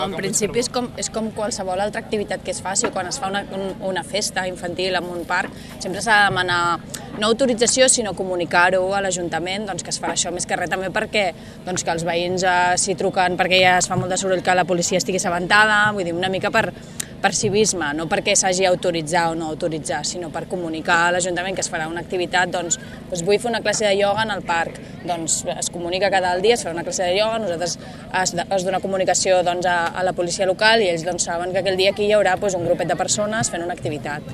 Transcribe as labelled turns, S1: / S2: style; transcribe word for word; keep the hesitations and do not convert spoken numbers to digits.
S1: En principi és com, és com qualsevol altra activitat que es faci, o quan es fa una, una festa infantil en un parc, sempre s'ha de demanar no autorització, sinó comunicar-ho a l'Ajuntament, doncs, que es farà això, més que res també perquè doncs, que els veïns eh, s'hi truquen perquè ja es fa molt de soroll que la policia estigui assabentada, vull dir, una mica per, per civisme, no perquè s'hagi autoritzar o no autoritzar, sinó per comunicar a l'Ajuntament que es farà una activitat, doncs, doncs vull fer una classe de ioga en el parc, doncs es comunica cada dia, es farà una classe de ioga, nosaltres es, es dona comunicació doncs, a, a la policia local i ells doncs, saben que aquell dia aquí hi haurà doncs, un grupet de persones fent una activitat.